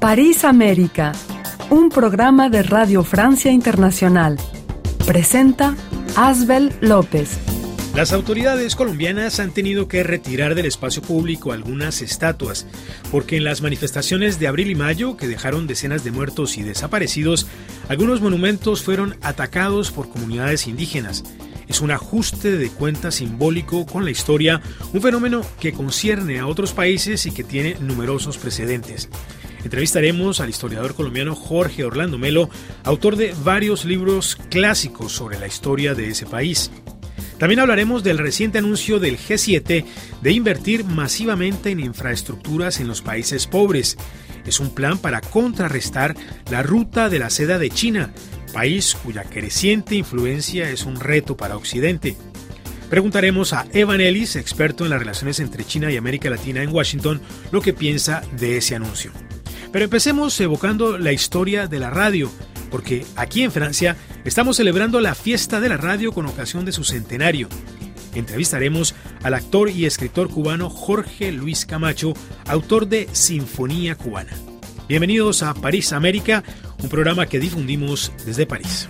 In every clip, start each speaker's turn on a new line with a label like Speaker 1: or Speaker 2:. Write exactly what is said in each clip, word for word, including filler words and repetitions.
Speaker 1: París América, un programa de Radio Francia Internacional. Presenta Asbel López.
Speaker 2: Las autoridades colombianas han tenido que retirar del espacio público algunas estatuas, porque en las manifestaciones de abril y mayo, que dejaron decenas de muertos y desaparecidos, algunos monumentos fueron atacados por comunidades indígenas. Es un ajuste de cuentas simbólico con la historia, un fenómeno que concierne a otros países y que tiene numerosos precedentes. Entrevistaremos al historiador colombiano Jorge Orlando Melo, autor de varios libros clásicos sobre la historia de ese país. También hablaremos del reciente anuncio del G siete de invertir masivamente en infraestructuras en los países pobres. Es un plan para contrarrestar la ruta de la seda de China, país cuya creciente influencia es un reto para Occidente. Preguntaremos a Evan Ellis, experto en las relaciones entre China y América Latina en Washington, lo que piensa de ese anuncio. Pero empecemos evocando la historia de la radio, porque aquí en Francia estamos celebrando la fiesta de la radio con ocasión de su centenario. Entrevistaremos al actor y escritor cubano Jorge Luis Camacho, autor de Sinfonía Cubana. Bienvenidos a París América, un programa que difundimos desde París.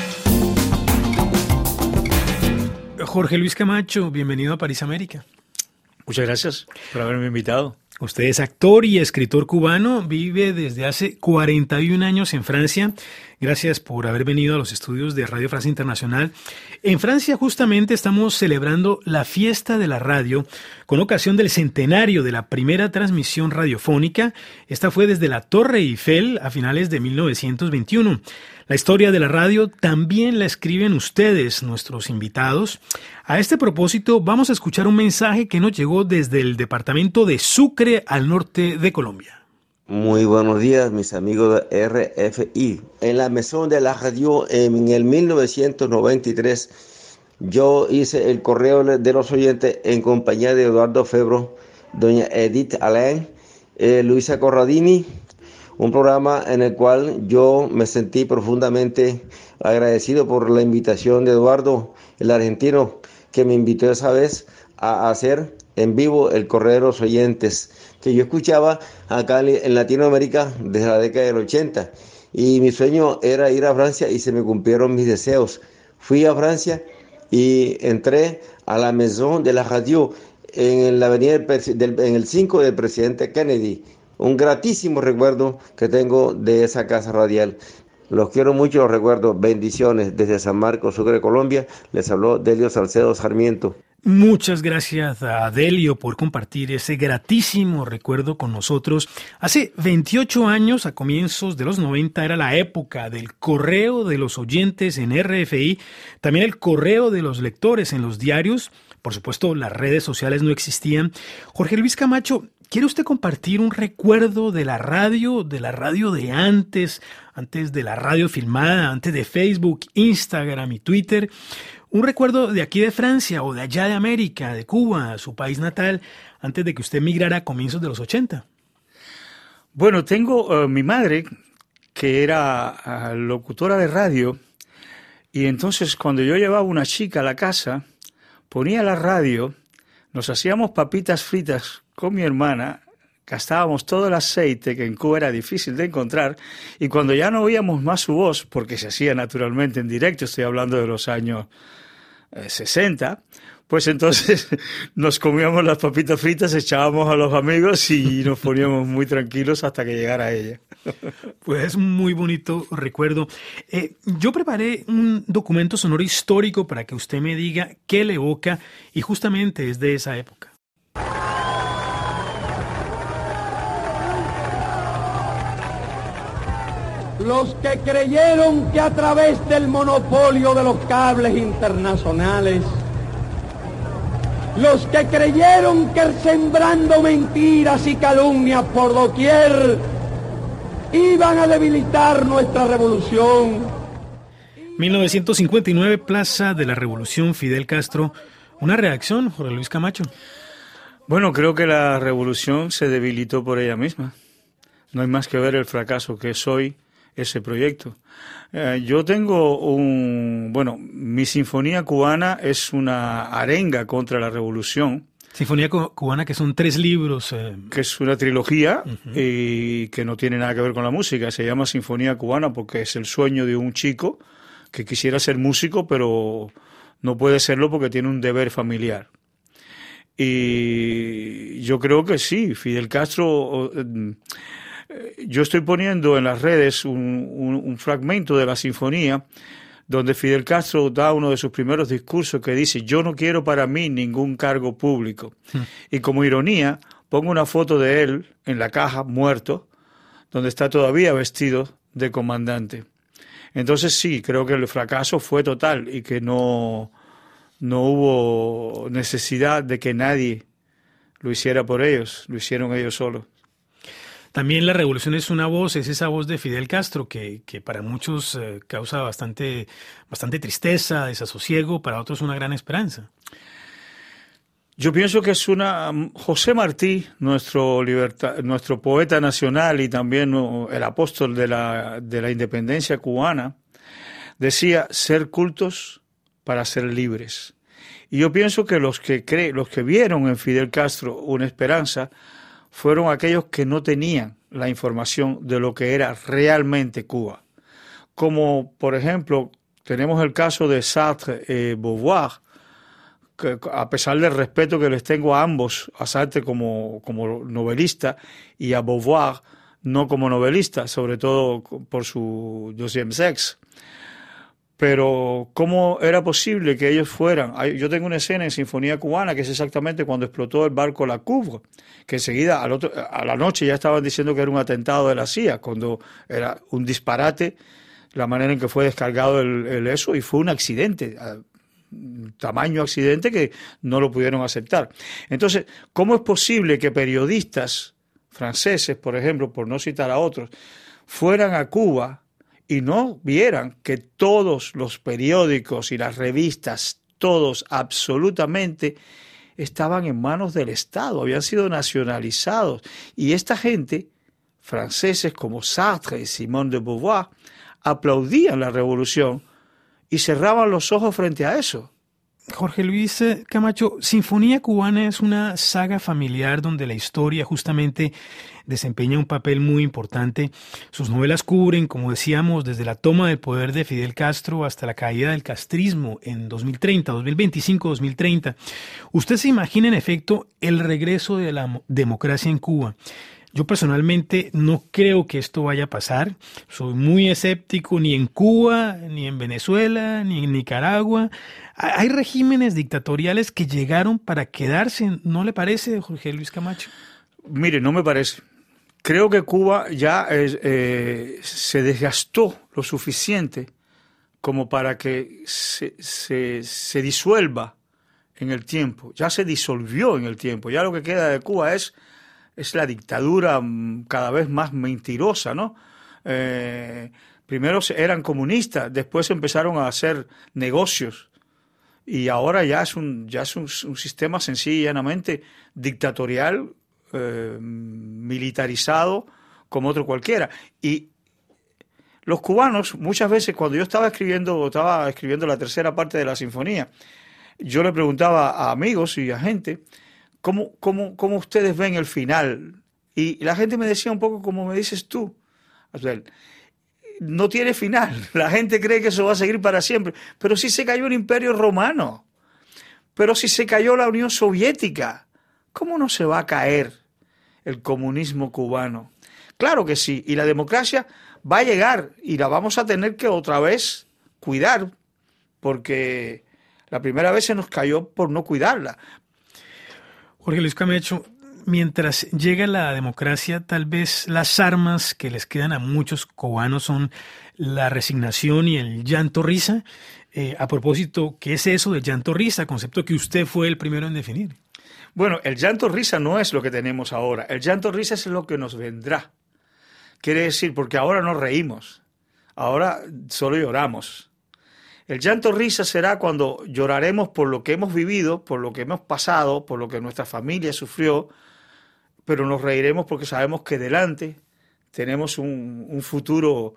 Speaker 2: Jorge Luis Camacho, bienvenido a París América.
Speaker 3: Muchas gracias por haberme invitado.
Speaker 2: Usted es actor y escritor cubano, vive desde hace cuarenta y un años en Francia. Gracias por haber venido a los estudios de Radio Francia Internacional. En Francia justamente estamos celebrando la fiesta de la radio con ocasión del centenario de la primera transmisión radiofónica. Esta fue desde la Torre Eiffel a finales de mil novecientos veintiuno. La historia de la radio también la escriben ustedes, nuestros invitados. A este propósito, vamos a escuchar un mensaje que nos llegó desde el departamento de Sucre, al norte de Colombia.
Speaker 4: Muy buenos días, mis amigos de R F I. En la Maison de la Radio, en el mil novecientos noventa y tres, yo hice el correo de los oyentes en compañía de Eduardo Febro, doña Edith Alain, eh, Luisa Corradini, un programa en el cual yo me sentí profundamente agradecido por la invitación de Eduardo, el argentino, que me invitó esa vez a hacer en vivo el correo de los oyentes, que yo escuchaba acá en Latinoamérica desde la década del ochenta, y mi sueño era ir a Francia y se me cumplieron mis deseos. Fui a Francia y entré a la Maison de la Radio en la avenida del, del, en el cinco del presidente Kennedy. Un gratísimo recuerdo que tengo de esa casa radial. Los quiero mucho, los recuerdo. Bendiciones desde San Marcos, Sucre, Colombia. Les habló Delio Salcedo Sarmiento.
Speaker 2: Muchas gracias a Delio por compartir ese gratísimo recuerdo con nosotros. Hace veintiocho años, a comienzos de los noventa, era la época del correo de los oyentes en R F I, también el correo de los lectores en los diarios. Por supuesto, las redes sociales no existían. Jorge Luis Camacho, ¿quiere usted compartir un recuerdo de la radio, de la radio de antes, antes de la radio filmada, antes de Facebook, Instagram y Twitter? Un recuerdo de aquí de Francia o de allá de América, de Cuba, su país natal, antes de que usted migrara a comienzos de los ochenta.
Speaker 3: Bueno, tengo uh, mi madre, que era uh, locutora de radio, y entonces cuando yo llevaba una chica a la casa, ponía la radio, nos hacíamos papitas fritas con mi hermana, gastábamos todo el aceite, que en Cuba era difícil de encontrar, y cuando ya no oíamos más su voz, porque se hacía naturalmente en directo, estoy hablando de los años eh, sesenta, pues entonces nos comíamos las papitas fritas, echábamos a los amigos y nos poníamos muy tranquilos hasta que llegara ella.
Speaker 2: Pues es un muy bonito recuerdo. Eh, yo preparé un documento sonoro histórico para que usted me diga qué le evoca, y justamente es de esa época.
Speaker 5: Los que creyeron que a través del monopolio de los cables internacionales, los que creyeron que sembrando mentiras y calumnias por doquier iban a debilitar nuestra revolución.
Speaker 2: mil novecientos cincuenta y nueve, Plaza de la Revolución, Fidel Castro. ¿Una reacción, Jorge Luis Camacho?
Speaker 3: Bueno, creo que la revolución se debilitó por ella misma. No hay más que ver el fracaso que es hoy ese proyecto. Eh, yo tengo un... Bueno, mi Sinfonía Cubana es una arenga contra la revolución,
Speaker 2: Sinfonía Cubana, que son tres libros. Eh...
Speaker 3: Que es una trilogía uh-huh. y que no tiene nada que ver con la música. Se llama Sinfonía Cubana porque es el sueño de un chico que quisiera ser músico, pero no puede serlo porque tiene un deber familiar. Y yo creo que sí, Fidel Castro... Yo estoy poniendo en las redes un, un, un fragmento de la sinfonía donde Fidel Castro da uno de sus primeros discursos que dice: yo no quiero para mí ningún cargo público. Hmm. Y como ironía, pongo una foto de él en la caja, muerto, donde está todavía vestido de comandante. Entonces sí, creo que el fracaso fue total y que no, no hubo necesidad de que nadie lo hiciera por ellos, lo hicieron ellos solos.
Speaker 2: También la revolución es una voz, es esa voz de Fidel Castro que, que para muchos eh, causa bastante, bastante tristeza, desasosiego, para otros una gran esperanza.
Speaker 3: Yo pienso que es una... José Martí, nuestro, libertad, nuestro poeta nacional y también el apóstol de la, de la independencia cubana, decía: ser cultos para ser libres. Y yo pienso que los que, cre los que vieron en Fidel Castro una esperanza fueron aquellos que no tenían la información de lo que era realmente Cuba. Como, por ejemplo, tenemos el caso de Sartre y Beauvoir, que a pesar del respeto que les tengo a ambos, a Sartre como, como novelista y a Beauvoir no como novelista, sobre todo por su Deuxième Sexe. Pero ¿cómo era posible que ellos fueran? Yo tengo una escena en Sinfonía Cubana que es exactamente cuando explotó el barco La Couvre, que enseguida al otro, a la noche ya estaban diciendo que era un atentado de la C I A, cuando era un disparate la manera en que fue descargado el, el eso, y fue un accidente, un tamaño accidente que no lo pudieron aceptar. Entonces, ¿cómo es posible que periodistas franceses, por ejemplo, por no citar a otros, fueran a Cuba y no vieran que todos los periódicos y las revistas, todos absolutamente, estaban en manos del Estado, habían sido nacionalizados? Y esta gente, franceses como Sartre y Simone de Beauvoir, aplaudían la revolución y cerraban los ojos frente a eso.
Speaker 2: Jorge Luis Camacho, Sinfonía Cubana es una saga familiar donde la historia justamente desempeña un papel muy importante. Sus novelas cubren, como decíamos, desde la toma del poder de Fidel Castro hasta la caída del castrismo en dos mil treinta, dos mil veinticinco, dos mil treinta. ¿Usted se imagina en efecto el regreso de la democracia en Cuba? Yo personalmente no creo que esto vaya a pasar. Soy muy escéptico, ni en Cuba, ni en Venezuela, ni en Nicaragua. Hay regímenes dictatoriales que llegaron para quedarse, ¿no le parece, Jorge Luis Camacho?
Speaker 3: Mire, no me parece. Creo que Cuba ya eh, eh, se desgastó lo suficiente como para que se, se, se disuelva en el tiempo. Ya se disolvió en el tiempo. Ya lo que queda de Cuba es... es la dictadura cada vez más mentirosa, ¿no? Eh, primero eran comunistas, después empezaron a hacer negocios y ahora ya es un, ya es un, un sistema sencillo y llanamente dictatorial, eh, militarizado como otro cualquiera. Y los cubanos, muchas veces cuando yo estaba escribiendo, estaba escribiendo la tercera parte de la sinfonía, yo le preguntaba a amigos y a gente, ¿Cómo, cómo, ¿Cómo ustedes ven el final? Y la gente me decía un poco como me dices tú. O sea, no tiene final. La gente cree que eso va a seguir para siempre. Pero si se cayó el Imperio Romano, pero si se cayó la Unión Soviética, ¿cómo no se va a caer el comunismo cubano? Claro que sí. Y la democracia va a llegar y la vamos a tener que otra vez cuidar, porque la primera vez se nos cayó por no cuidarla.
Speaker 2: Jorge Luis Camacho, mientras llega la democracia, tal vez las armas que les quedan a muchos cubanos son la resignación y el llanto risa. Eh, a propósito, ¿qué es eso de llanto risa? Concepto que usted fue el primero en definir.
Speaker 3: Bueno, el llanto risa no es lo que tenemos ahora. El llanto risa es lo que nos vendrá. Quiere decir, porque ahora no reímos, ahora solo lloramos. El llanto risa será cuando lloraremos por lo que hemos vivido, por lo que hemos pasado, por lo que nuestra familia sufrió, pero nos reiremos porque sabemos que delante tenemos un, un futuro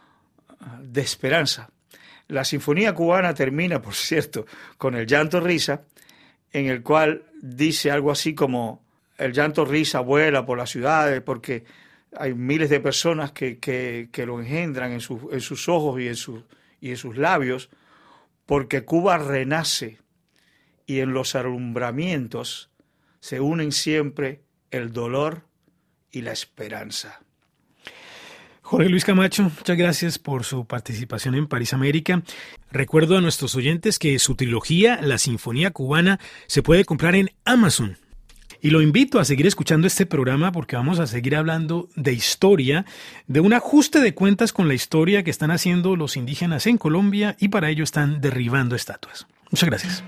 Speaker 3: de esperanza. La Sinfonía Cubana termina, por cierto, con el llanto risa, en el cual dice algo así como el llanto risa vuela por las ciudades porque hay miles de personas que, que, que lo engendran en, su, en sus ojos y en, su, y en sus labios, porque Cuba renace y en los alumbramientos se unen siempre el dolor y la esperanza.
Speaker 2: Jorge Luis Camacho, muchas gracias por su participación en París América. Recuerdo a nuestros oyentes que su trilogía, La Sinfonía Cubana, se puede comprar en Amazon. Y lo invito a seguir escuchando este programa porque vamos a seguir hablando de historia, de un ajuste de cuentas con la historia que están haciendo los indígenas en Colombia y para ello están derribando estatuas. Muchas gracias.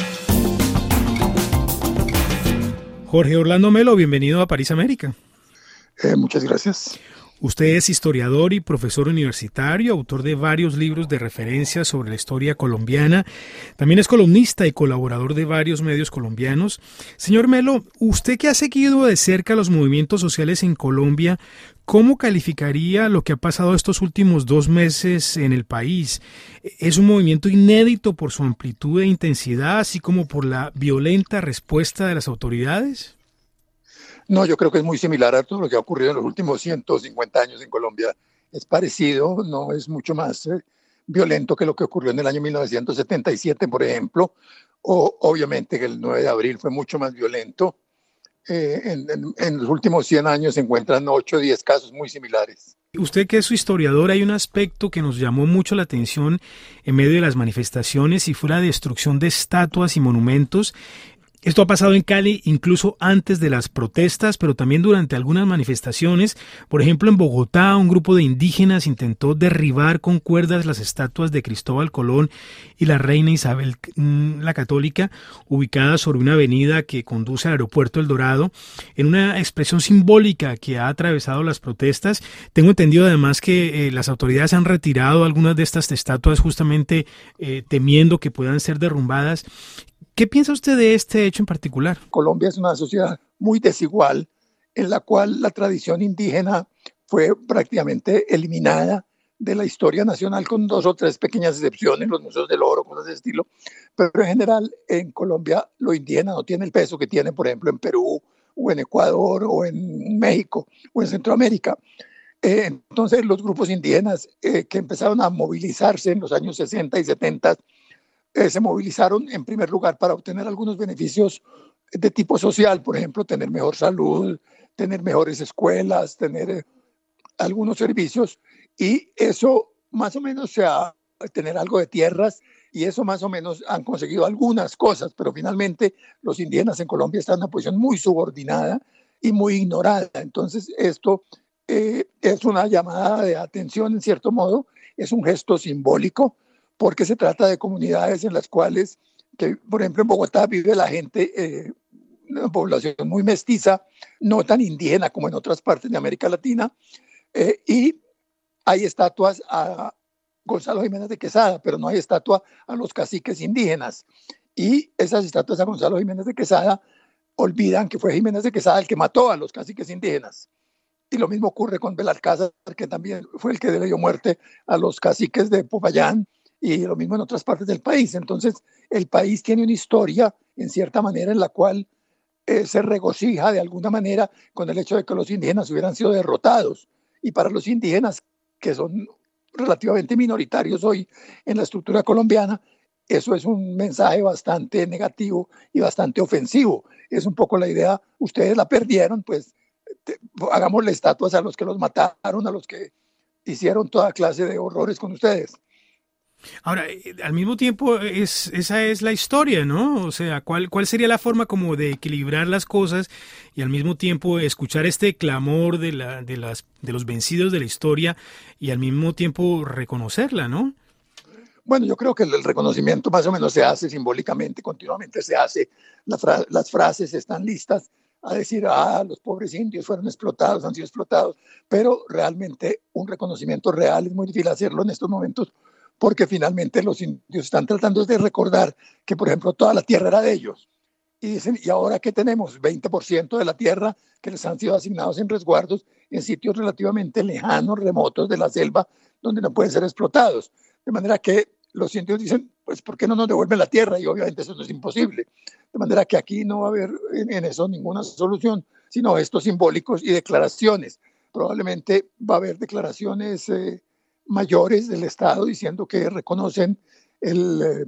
Speaker 2: Jorge Orlando Melo, bienvenido a París América.
Speaker 6: Eh, muchas gracias.
Speaker 2: Usted es historiador y profesor universitario, autor de varios libros de referencia sobre la historia colombiana. También es columnista y colaborador de varios medios colombianos. Señor Melo, usted que ha seguido de cerca los movimientos sociales en Colombia, ¿cómo calificaría lo que ha pasado estos últimos dos meses en el país? ¿Es un movimiento inédito por su amplitud e intensidad, así como por la violenta respuesta de las autoridades?
Speaker 6: No, yo creo que es muy similar a todo lo que ha ocurrido en los últimos ciento cincuenta años en Colombia. Es parecido, no es mucho más eh, violento que lo que ocurrió en el año mil novecientos setenta y siete, por ejemplo, o obviamente que el nueve de abril fue mucho más violento. Eh, en, en, en los últimos cien años se encuentran ocho o diez casos muy similares.
Speaker 2: Usted que es su historiador, hay un aspecto que nos llamó mucho la atención en medio de las manifestaciones y fue la destrucción de estatuas y monumentos. Esto ha pasado en Cali incluso antes de las protestas, pero también durante algunas manifestaciones. Por ejemplo, en Bogotá, un grupo de indígenas intentó derribar con cuerdas las estatuas de Cristóbal Colón y la reina Isabel la Católica, ubicadas sobre una avenida que conduce al aeropuerto El Dorado, en una expresión simbólica que ha atravesado las protestas. Tengo entendido además que eh, las autoridades han retirado algunas de estas estatuas justamente eh, temiendo que puedan ser derrumbadas. ¿Qué piensa usted de este hecho en particular?
Speaker 6: Colombia es una sociedad muy desigual en la cual la tradición indígena fue prácticamente eliminada de la historia nacional con dos o tres pequeñas excepciones, los museos del oro, cosas de ese estilo. Pero en general en Colombia lo indígena no tiene el peso que tiene, por ejemplo, en Perú o en Ecuador o en México o en Centroamérica. Eh, entonces los grupos indígenas eh, que empezaron a movilizarse en los años sesenta y setenta Eh, se movilizaron en primer lugar para obtener algunos beneficios de tipo social, por ejemplo, tener mejor salud, tener mejores escuelas, tener eh, algunos servicios, y eso más o menos se ha, tener algo de tierras, y eso más o menos han conseguido algunas cosas, pero finalmente los indígenas en Colombia están en una posición muy subordinada y muy ignorada. Entonces esto eh, es una llamada de atención en cierto modo, es un gesto simbólico, porque se trata de comunidades en las cuales, que, por ejemplo, en Bogotá vive la gente, eh, una población muy mestiza, no tan indígena como en otras partes de América Latina, eh, y hay estatuas a Gonzalo Jiménez de Quesada, pero no hay estatua a los caciques indígenas. Y esas estatuas a Gonzalo Jiménez de Quesada olvidan que fue Jiménez de Quesada el que mató a los caciques indígenas. Y lo mismo ocurre con Belalcázar, que también fue el que le dio muerte a los caciques de Popayán, y lo mismo en otras partes del país. Entonces, el país tiene una historia, en cierta manera, en la cual eh, se regocija de alguna manera con el hecho de que los indígenas hubieran sido derrotados. Y para los indígenas, que son relativamente minoritarios hoy en la estructura colombiana, eso es un mensaje bastante negativo y bastante ofensivo. Es un poco la idea, ustedes la perdieron, pues te, hagámosle estatuas a los que los mataron, a los que hicieron toda clase de horrores con ustedes.
Speaker 2: Ahora, al mismo tiempo, es, esa es la historia, ¿no? O sea, ¿cuál, ¿cuál sería la forma como de equilibrar las cosas y al mismo tiempo escuchar este clamor de, la, de, las, de los vencidos de la historia y al mismo tiempo reconocerla, ¿no?
Speaker 6: Bueno, yo creo que el reconocimiento más o menos se hace simbólicamente, continuamente se hace. La fra- las frases están listas a decir, ah, los pobres indios fueron explotados, han sido explotados, pero realmente un reconocimiento real es muy difícil hacerlo en estos momentos, porque finalmente los indios están tratando de recordar que, por ejemplo, toda la tierra era de ellos. Y dicen, ¿y ahora qué tenemos? veinte por ciento de la tierra que les han sido asignados en resguardos en sitios relativamente lejanos, remotos de la selva, donde no pueden ser explotados. De manera que los indios dicen, pues ¿por qué no nos devuelven la tierra? Y obviamente eso no es imposible. De manera que aquí no va a haber en, en eso ninguna solución, sino estos simbólicos y declaraciones. Probablemente va a haber declaraciones eh, mayores del Estado diciendo que reconocen el, eh,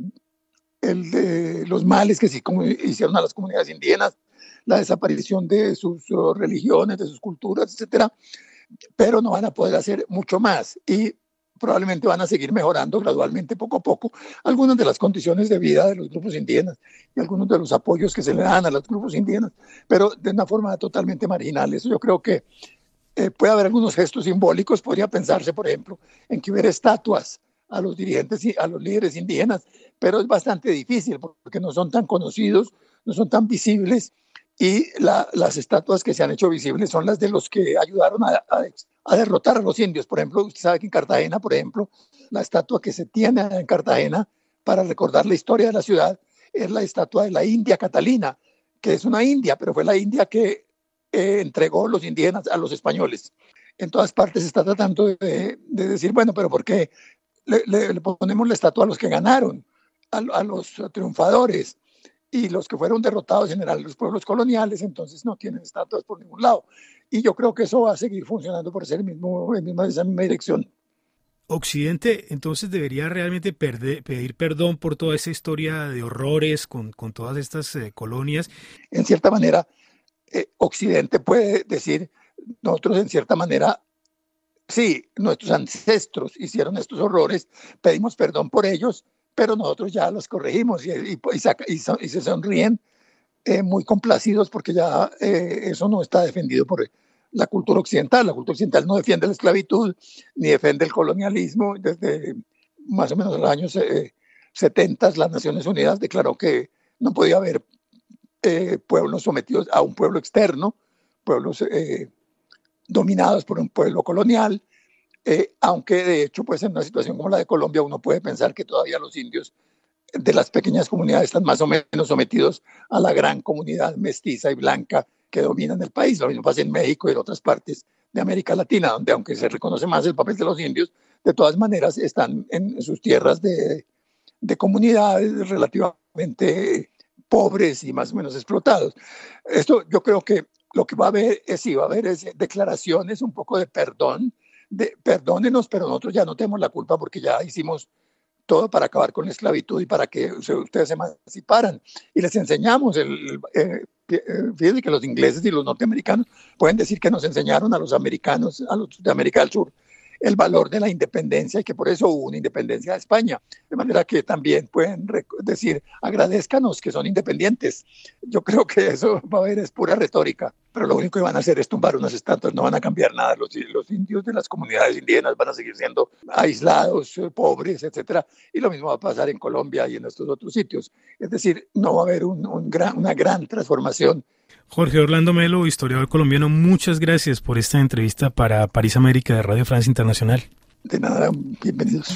Speaker 6: el, eh, los males que sí hicieron a las comunidades indígenas, la desaparición de sus uh, religiones, de sus culturas, etcétera, pero no van a poder hacer mucho más y probablemente van a seguir mejorando gradualmente, poco a poco, algunas de las condiciones de vida de los grupos indígenas y algunos de los apoyos que se le dan a los grupos indígenas, pero de una forma totalmente marginal. Eso yo creo que eh, puede haber algunos gestos simbólicos. Podría pensarse, por ejemplo, en que hubiera estatuas a los dirigentes y a los líderes indígenas, pero es bastante difícil porque no son tan conocidos, no son tan visibles, y la, las estatuas que se han hecho visibles son las de los que ayudaron a, a, a derrotar a los indios. Por ejemplo, usted sabe que en Cartagena, por ejemplo, la estatua que se tiene en Cartagena para recordar la historia de la ciudad es la estatua de la India Catalina, que es una india, pero fue la India que eh, entregó los indígenas a los españoles. En todas partes se está tratando de, de decir, bueno, pero ¿por qué le, le, le ponemos la estatua a los que ganaron, a, a los triunfadores? Y los que fueron derrotados en general, los pueblos coloniales, entonces no tienen estatuas por ningún lado. Y yo creo que eso va a seguir funcionando por ser el mismo, el mismo, esa misma dirección.
Speaker 2: Occidente entonces debería realmente perder, pedir perdón por toda esa historia de horrores con, con todas estas eh, colonias.
Speaker 6: En cierta manera, eh, Occidente puede decir, nosotros en cierta manera, sí, nuestros ancestros hicieron estos horrores, pedimos perdón por ellos, pero nosotros ya los corregimos y, y, y, saca, y, y se sonríen eh, muy complacidos porque ya eh, eso no está defendido por la cultura occidental. La cultura occidental no defiende la esclavitud ni defiende el colonialismo. Desde más o menos los años eh, setenta, las Naciones Unidas declaró que no podía haber eh, pueblos sometidos a un pueblo externo, pueblos eh, dominados por un pueblo colonial. Eh, aunque de hecho pues en una situación como la de Colombia uno puede pensar que todavía los indios de las pequeñas comunidades están más o menos sometidos a la gran comunidad mestiza y blanca que domina en el país. Lo mismo pasa en México y en otras partes de América Latina, donde aunque se reconoce más el papel de los indios, de todas maneras están en sus tierras de, de comunidades relativamente pobres y más o menos explotados. Esto yo creo que lo que va a haber es, sí, va a haber es declaraciones, un poco de perdón, de perdónenos, pero nosotros ya no tenemos la culpa porque ya hicimos todo para acabar con la esclavitud y para que ustedes se emanciparan. Y les enseñamos, el, eh, fíjense que los ingleses y los norteamericanos pueden decir que nos enseñaron a los americanos, a los de América del Sur, el valor de la independencia y que por eso hubo una independencia de España. De manera que también pueden decir, agradézcanos que son independientes. Yo creo que eso va a haber es pura retórica, pero lo único que van a hacer es tumbar unas estatuas, no van a cambiar nada. Los, los indios de las comunidades indígenas van a seguir siendo aislados, pobres, etcétera. Y lo mismo va a pasar en Colombia y en estos otros sitios. Es decir, no va a haber un, un gran, una gran transformación.
Speaker 2: Jorge Orlando Melo, historiador colombiano, muchas gracias por esta entrevista para París América de Radio Francia Internacional.
Speaker 6: De nada, bienvenidos.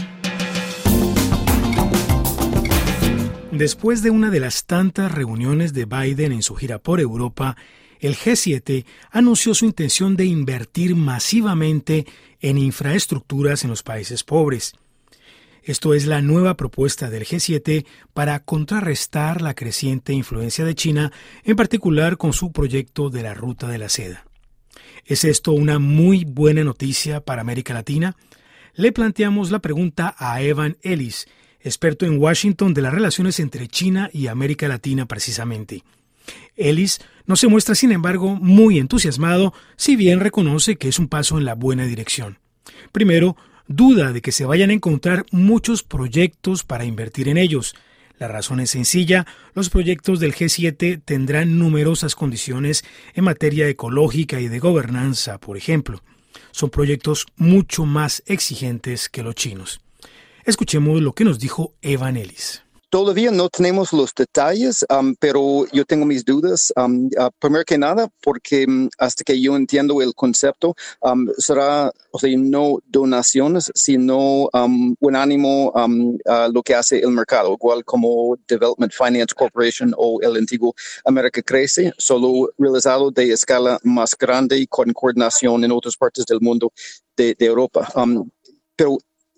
Speaker 2: Después de una de las tantas reuniones de Biden en su gira por Europa, el G siete anunció su intención de invertir masivamente en infraestructuras en los países pobres. Esto es la nueva propuesta del G siete para contrarrestar la creciente influencia de China, en particular con su proyecto de la Ruta de la Seda. ¿Es esto una muy buena noticia para América Latina? Le planteamos la pregunta a Evan Ellis, experto en Washington de las relaciones entre China y América Latina precisamente. Ellis no se muestra, sin embargo, muy entusiasmado, si bien reconoce que es un paso en la buena dirección. Primero, duda de que se vayan a encontrar muchos proyectos para invertir en ellos. La razón es sencilla, los proyectos del G siete tendrán numerosas condiciones en materia ecológica y de gobernanza, por ejemplo. Son proyectos mucho más exigentes que los chinos. Escuchemos lo que nos dijo Evan Ellis.
Speaker 7: Todavía no tenemos los detalles, um, pero yo tengo mis dudas. Um, uh, primero que nada, porque um, hasta que yo entiendo el concepto, um, será, o sea, no donaciones, sino um, un ánimo um, uh, lo que hace el mercado, igual como Development Finance Corporation o el antiguo América Crece, solo realizado de escala más grande y con coordinación en otras partes del mundo de, de Europa. Um, pero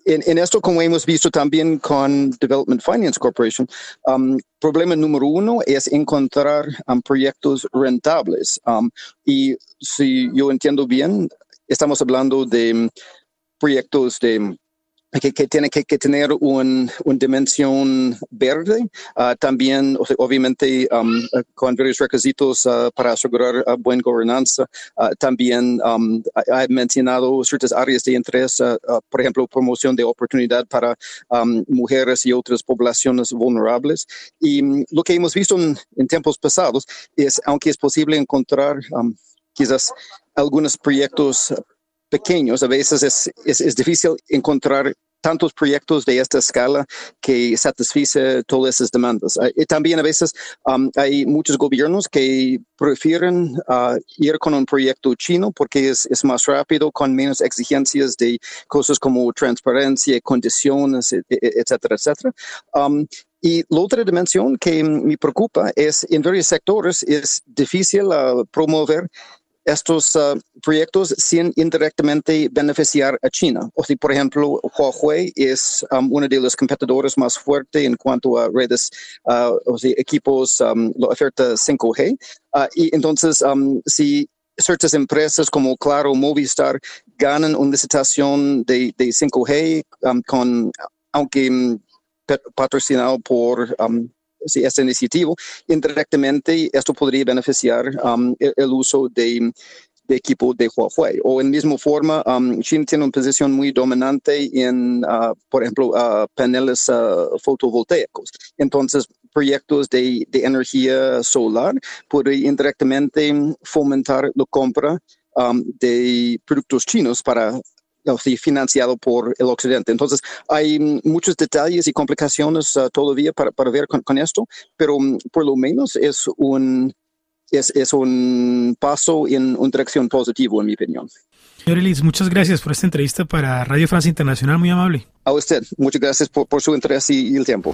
Speaker 7: en, en esto, como hemos visto también con Development Finance Corporation, um, problema número uno es encontrar um, proyectos rentables. Um, y si yo entiendo bien, estamos hablando de um, proyectos de Que, que tiene que, que tener una un dimensión verde, uh, también o sea, obviamente um, con varios requisitos uh, para asegurar uh, buena gobernanza. Uh, también um, ha mencionado ciertas áreas de interés, uh, uh, por ejemplo, promoción de oportunidad para um, mujeres y otras poblaciones vulnerables. Y um, lo que hemos visto en, en tiempos pasados es, aunque es posible encontrar um, quizás algunos proyectos pequeños, a veces es, es, es difícil encontrar tantos proyectos de esta escala que satisface todas esas demandas. Uh, y también a veces um, hay muchos gobiernos que prefieren uh, ir con un proyecto chino porque es, es más rápido, con menos exigencias de cosas como transparencia, condiciones, etcétera, etcétera. Um, Y la otra dimensión que me preocupa es, en varios sectores, es difícil uh, promover estos uh, proyectos sin indirectamente beneficiar a China. O sea, por ejemplo, Huawei es um, uno de los competidores más fuertes en cuanto a redes, uh, o sea, equipos, um, la oferta cinco G. Uh, y entonces, um, si ciertas empresas como Claro, Movistar ganan una licitación de, de cinco G, um, con, aunque um, patrocinado por Um, Sí, esta iniciativa, indirectamente esto podría beneficiar um, el, el uso de, de equipo de Huawei. O en misma forma, um, China tiene una posición muy dominante en, uh, por ejemplo, uh, paneles uh, fotovoltaicos. Entonces, proyectos de, de energía solar podrían indirectamente fomentar la compra um, de productos chinos para Sí, financiado por el occidente. Entonces, hay muchos detalles y complicaciones uh, todavía para, para ver con, con esto, pero um, por lo menos es un, es, es un paso en una dirección positiva, en mi opinión.
Speaker 2: Señor Elis, muchas gracias por esta entrevista para Radio Francia Internacional, muy amable.
Speaker 7: A usted, muchas gracias por, por su interés y, y el tiempo.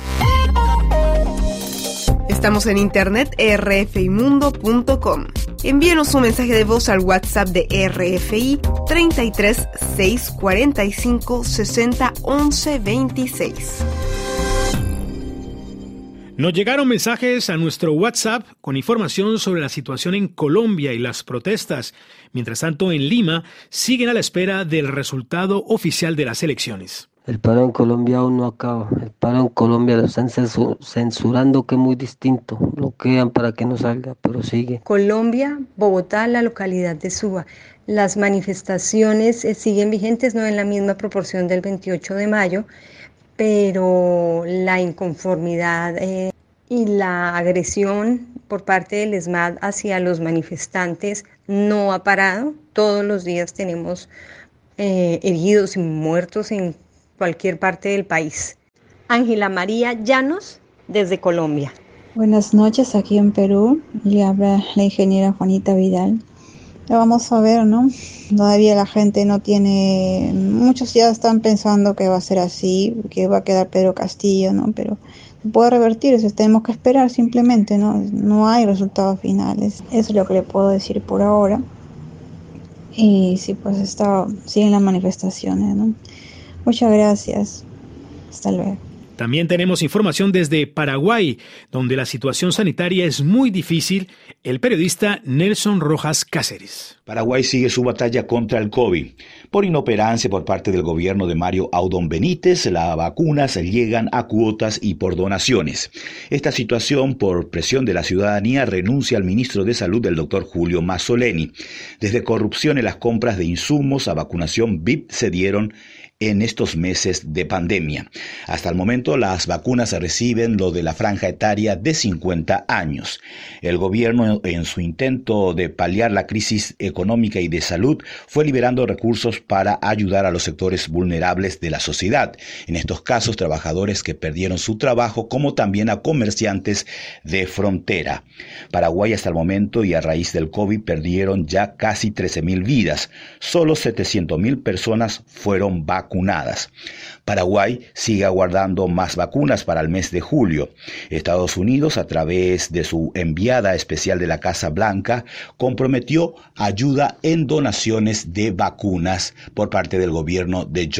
Speaker 8: Estamos en internet r f i mundo punto com. Envíenos un mensaje de voz al WhatsApp de R F I treinta y tres, seiscientos cuarenta y cinco, sesenta, once, veintiséis.
Speaker 2: Nos llegaron mensajes a nuestro WhatsApp con información sobre la situación en Colombia y las protestas. Mientras tanto, en Lima siguen a la espera del resultado oficial de las elecciones.
Speaker 9: El paro en Colombia aún no acaba. El paro en Colombia lo están censurando, que es muy distinto. Bloquean para que no salga, pero sigue.
Speaker 10: Colombia, Bogotá, la localidad de Suba. Las manifestaciones eh, siguen vigentes, no en la misma proporción del veintiocho de mayo, pero la inconformidad eh, y la agresión por parte del ESMAD hacia los manifestantes no ha parado. Todos los días tenemos eh, heridos y muertos en cualquier parte del país. Ángela María Llanos, desde Colombia.
Speaker 11: Buenas noches, aquí en Perú, le habla la ingeniera Juanita Vidal. Ya vamos a ver, ¿no? Todavía la gente no tiene, muchos ya están pensando que va a ser así, que va a quedar Pedro Castillo, ¿no? Pero se puede revertir, eso tenemos que esperar simplemente, ¿no? No hay resultados finales. Eso es lo que le puedo decir por ahora. Y sí, pues está, siguen las manifestaciones, ¿no? Muchas gracias. Hasta luego.
Speaker 2: También tenemos información desde Paraguay, donde la situación sanitaria es muy difícil. El periodista Nelson Rojas Cáceres.
Speaker 12: Paraguay sigue su batalla contra el COVID. Por inoperancia por parte del gobierno de Mario Audón Benítez, las vacunas llegan a cuotas y por donaciones. Esta situación, por presión de la ciudadanía, renuncia al ministro de Salud, el doctor Julio Mazzoleni. Desde corrupción en las compras de insumos a vacunación V I P se dieron en estos meses de pandemia. Hasta el momento, las vacunas reciben lo de la franja etaria de cincuenta años. El gobierno, en su intento de paliar la crisis económica y de salud, fue liberando recursos para ayudar a los sectores vulnerables de la sociedad. En estos casos, trabajadores que perdieron su trabajo, como también a comerciantes de frontera. Paraguay, hasta el momento, y a raíz del COVID, perdieron ya casi trece mil vidas. Solo setecientas mil personas fueron vacunadas. vacunadas. Paraguay sigue aguardando más vacunas para el mes de julio. Estados Unidos, a través de su enviada especial de la Casa Blanca, comprometió ayuda en donaciones de vacunas por parte del gobierno de John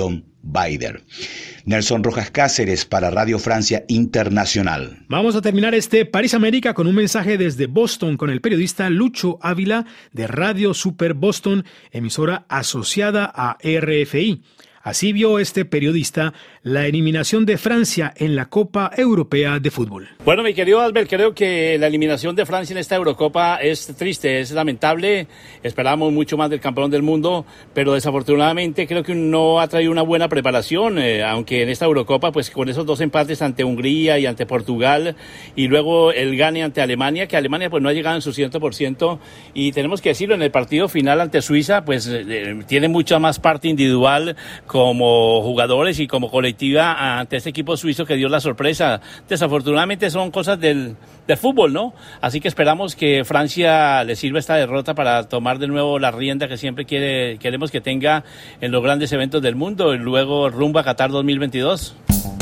Speaker 12: Baider. Nelson Rojas Cáceres para Radio Francia Internacional.
Speaker 2: Vamos a terminar este París América con un mensaje desde Boston con el periodista Lucho Ávila de Radio Super Boston, emisora asociada a R F I. Así vio este periodista la eliminación de Francia en la Copa Europea de Fútbol.
Speaker 13: Bueno, mi querido Albert, creo que la eliminación de Francia en esta Eurocopa es triste, es lamentable. Esperábamos mucho más del campeón del mundo, pero desafortunadamente creo que no ha traído una buena preparación, eh, aunque en esta Eurocopa, pues con esos dos empates ante Hungría y ante Portugal, y luego el gane ante Alemania, que Alemania pues no ha llegado en su cien por ciento, y tenemos que decirlo, en el partido final ante Suiza, pues eh, tiene mucha más parte individual como jugadores y como colectiva ante este equipo suizo que dio la sorpresa. Desafortunadamente son cosas del, del fútbol, ¿no? Así que esperamos que Francia le sirva esta derrota para tomar de nuevo la rienda que siempre quiere, queremos que tenga en los grandes eventos del mundo y luego rumbo a Qatar dos mil veintidós.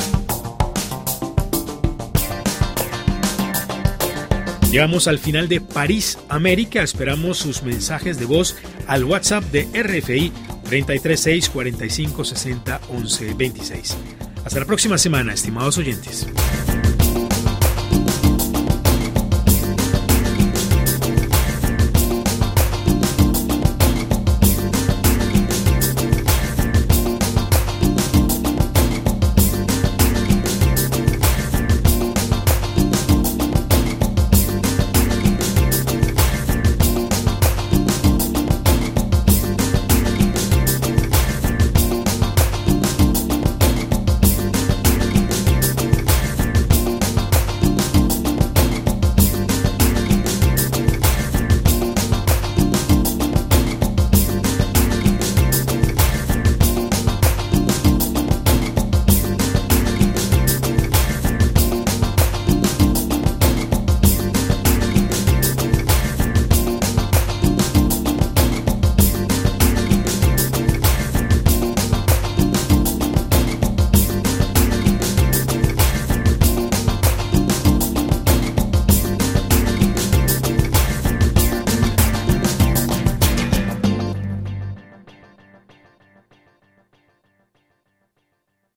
Speaker 2: Llegamos al final de París América. Esperamos sus mensajes de voz al WhatsApp de R F I treinta y tres seis cuarenta y cinco sesenta once veintiséis. Hasta la próxima semana, estimados oyentes.